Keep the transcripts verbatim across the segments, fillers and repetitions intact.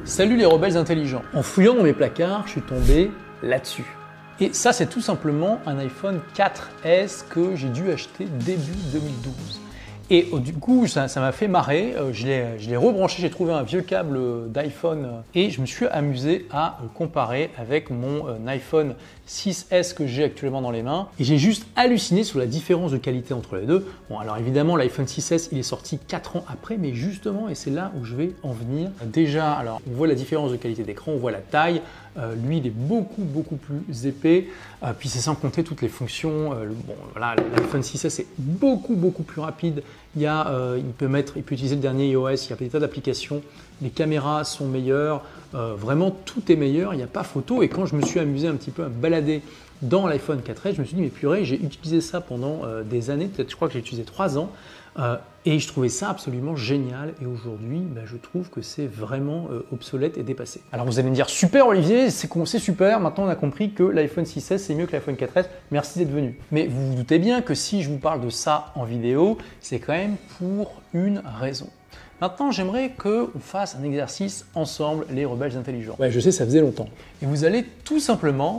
Salut les rebelles intelligents. En fouillant dans mes placards, je suis tombé là-dessus. Et ça, c'est tout simplement un iPhone quatre S que j'ai dû acheter début deux mille douze. Et oh, du coup, ça m'a fait marrer. Euh, je l'ai rebranché, j'ai trouvé un vieux câble d'iPhone euh, et je me suis amusé à euh, comparer avec mon euh, iPhone six S que j'ai actuellement dans les mains. Et j'ai juste halluciné sur la différence de qualité entre les deux. Bon, alors évidemment, l'iPhone six S, il est sorti quatre ans après, mais justement, et c'est là où je vais en venir. Déjà, alors, on voit la différence de qualité d'écran, on voit la taille. Euh, lui, il est beaucoup, beaucoup plus épais. Euh, puis c'est sans compter toutes les fonctions. Euh, bon, voilà, l'iPhone six S est beaucoup, beaucoup plus rapide. Il, y a, euh, il, peut mettre, il peut utiliser le dernier iOS, il y a des tas d'applications. Les caméras sont meilleures. Euh, vraiment, tout est meilleur. Il n'y a pas photo. Et quand je me suis amusé un petit peu à me balader dans l'iPhone quatre S, je me suis dit, mais purée, j'ai utilisé ça pendant euh, des années. Peut-être, je crois que j'ai utilisé trois ans. Euh, et je trouvais ça absolument génial. Et aujourd'hui, bah, je trouve que c'est vraiment euh, obsolète et dépassé. Alors vous allez me dire, super Olivier, c'est super. Maintenant, on a compris que l'iPhone six S, c'est mieux que l'iPhone quatre S. Merci d'être venu. Mais vous vous doutez bien que si je vous parle de ça en vidéo, c'est quand même pour une raison. Maintenant, j'aimerais qu'on fasse un exercice ensemble, les rebelles intelligents. Ouais, je sais, ça faisait longtemps. Et vous allez tout simplement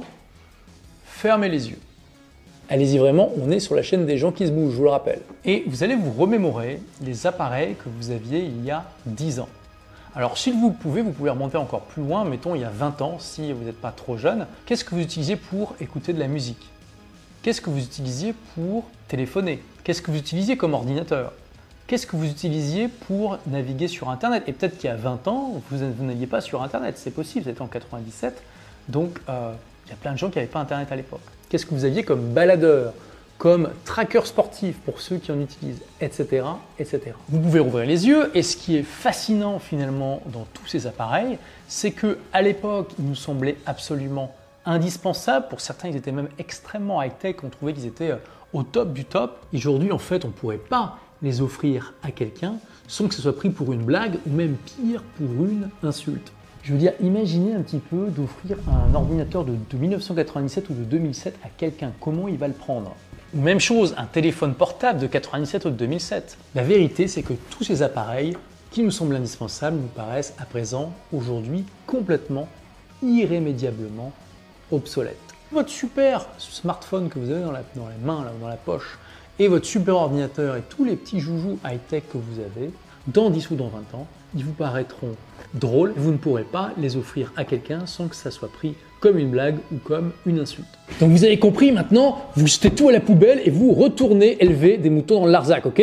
fermer les yeux. Allez-y vraiment, on est sur la chaîne des gens qui se bougent, je vous le rappelle. Et vous allez vous remémorer les appareils que vous aviez il y a dix ans. Alors, si vous pouvez, vous pouvez remonter encore plus loin, mettons il y a vingt ans, si vous n'êtes pas trop jeune. Qu'est-ce que vous utilisiez pour écouter de la musique? Qu'est-ce que vous utilisiez pour téléphoner? Qu'est-ce que vous utilisiez comme ordinateur? Qu'est-ce que vous utilisiez pour naviguer sur Internet? Et peut-être qu'il y a vingt ans, vous, vous n'alliez pas sur Internet, c'est possible, c'était en quatre-vingt-dix-sept, donc euh, il y a plein de gens qui n'avaient pas Internet à l'époque. Qu'est-ce que vous aviez comme baladeur, comme tracker sportif pour ceux qui en utilisent, et cetera, et cetera. Vous pouvez ouvrir les yeux et ce qui est fascinant finalement dans tous ces appareils, c'est qu'à l'époque, ils nous semblaient absolument indispensables. Pour certains, ils étaient même extrêmement high-tech, on trouvait qu'ils étaient au top du top. Aujourd'hui, en fait, on ne pourrait pas les offrir à quelqu'un sans que ce soit pris pour une blague ou même pire, pour une insulte. Je veux dire, imaginez un petit peu d'offrir un ordinateur de, de mille neuf cent quatre-vingt-dix-sept ou de deux mille sept à quelqu'un. Comment il va le prendre? Ou même chose, un téléphone portable de quatre-vingt-dix-sept ou de deux mille sept. La vérité, c'est que tous ces appareils qui nous semblent indispensables nous paraissent à présent, aujourd'hui, complètement, irrémédiablement obsolètes. Votre super smartphone que vous avez dans, la, dans les mains, là, dans la poche, et votre super ordinateur et tous les petits joujoux high-tech que vous avez, dans dix ou dans vingt ans, ils vous paraîtront drôles et vous ne pourrez pas les offrir à quelqu'un sans que ça soit pris comme une blague ou comme une insulte. Donc vous avez compris, maintenant, vous jetez tout à la poubelle et vous retournez élever des moutons dans le Larzac, ok?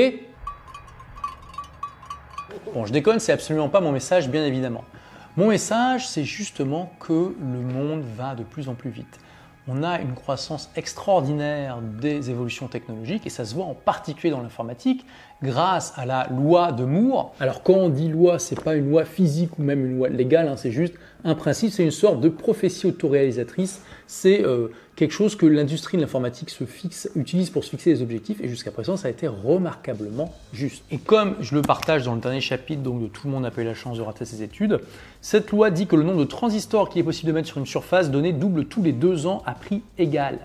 Bon, je déconne, c'est absolument pas mon message, bien évidemment. Mon message, c'est justement que le monde va de plus en plus vite. On a une croissance extraordinaire des évolutions technologiques et ça se voit en particulier dans l'informatique grâce à la loi de Moore. Alors quand on dit loi, c'est pas une loi physique ou même une loi légale, hein, c'est juste un principe, c'est une sorte de prophétie autoréalisatrice. C'est euh, quelque chose que l'industrie de l'informatique se fixe, utilise pour se fixer des objectifs et jusqu'à présent ça a été remarquablement juste. Et comme je le partage dans le dernier chapitre, donc de Tout le monde n'a pas eu la chance de rater ses études, cette loi dit que le nombre de transistors qu'il est possible de mettre sur une surface donnée double tous les deux ans à prix égal.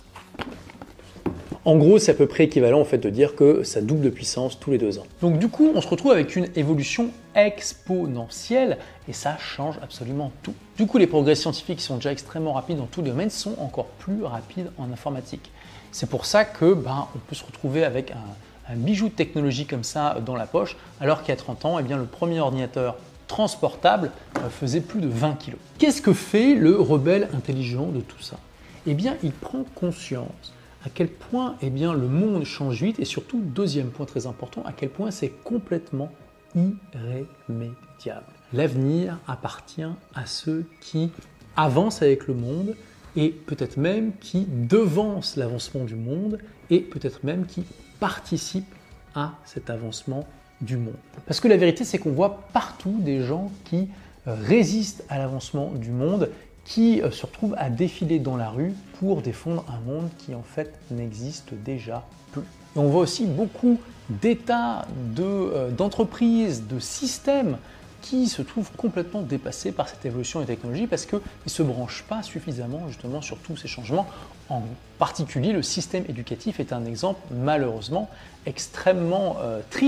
En gros, c'est à peu près équivalent en fait de dire que ça double de puissance tous les deux ans. Donc du coup, on se retrouve avec une évolution exponentielle et ça change absolument tout. Du coup, les progrès scientifiques qui sont déjà extrêmement rapides dans tous les domaines sont encore plus rapides en informatique. C'est pour ça que ben, on peut se retrouver avec un, un bijou de technologie comme ça dans la poche, alors qu'il y a trente ans, eh bien, le premier ordinateur transportable euh, faisait plus de vingt kilos. Qu'est-ce que fait le rebelle intelligent de tout ça? Eh bien, il prend conscience à quel point eh bien, le monde change vite et surtout, deuxième point très important, à quel point c'est complètement irrémédiable. L'avenir appartient à ceux qui avancent avec le monde et peut-être même qui devancent l'avancement du monde et peut-être même qui participent à cet avancement du monde. Parce que la vérité, c'est qu'on voit partout des gens qui résistent à l'avancement du monde, qui se retrouvent à défiler dans la rue pour défendre un monde qui en fait n'existe déjà plus. Et on voit aussi beaucoup d'États, de, euh, d'entreprises, de systèmes qui se trouvent complètement dépassés par cette évolution des technologies parce qu'ils ne se branchent pas suffisamment justement sur tous ces changements. En particulier, le système éducatif est un exemple malheureusement extrêmement euh, triste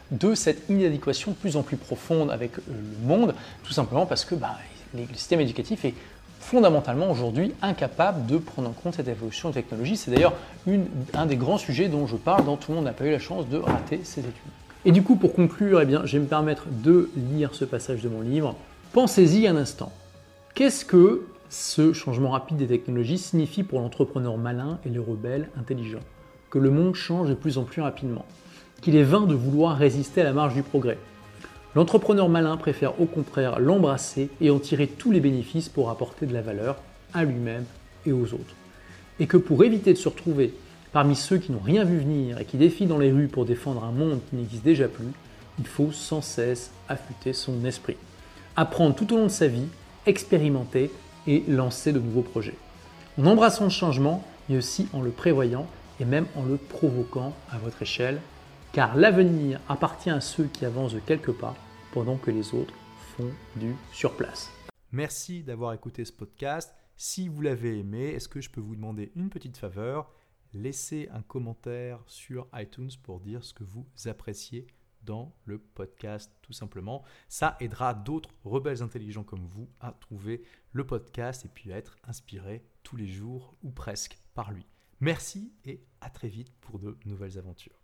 de cette inadéquation de plus en plus profonde avec le monde, tout simplement parce que bah, le système éducatif est fondamentalement aujourd'hui incapable de prendre en compte cette évolution de technologie. C'est d'ailleurs une, un des grands sujets dont je parle dans Tout le monde n'a pas eu la chance de rater ses études. Et du coup, pour conclure, eh bien, je vais me permettre de lire ce passage de mon livre. Pensez-y un instant. Qu'est-ce que ce changement rapide des technologies signifie pour l'entrepreneur malin et le rebelle intelligent? Que le monde change de plus en plus rapidement. Qu'il est vain de vouloir résister à la marche du progrès. L'entrepreneur malin préfère au contraire l'embrasser et en tirer tous les bénéfices pour apporter de la valeur à lui-même et aux autres. Et que pour éviter de se retrouver parmi ceux qui n'ont rien vu venir et qui défilent dans les rues pour défendre un monde qui n'existe déjà plus, il faut sans cesse affûter son esprit. Apprendre tout au long de sa vie, expérimenter et lancer de nouveaux projets. En embrassant le changement, mais aussi en le prévoyant et même en le provoquant à votre échelle, car l'avenir appartient à ceux qui avancent de quelques pas pendant que les autres font du surplace. Merci d'avoir écouté ce podcast. Si vous l'avez aimé, est-ce que je peux vous demander une petite faveur? Laissez un commentaire sur iTunes pour dire ce que vous appréciez dans le podcast, tout simplement. Ça aidera d'autres rebelles intelligents comme vous à trouver le podcast et puis à être inspirés tous les jours ou presque par lui. Merci et à très vite pour de nouvelles aventures.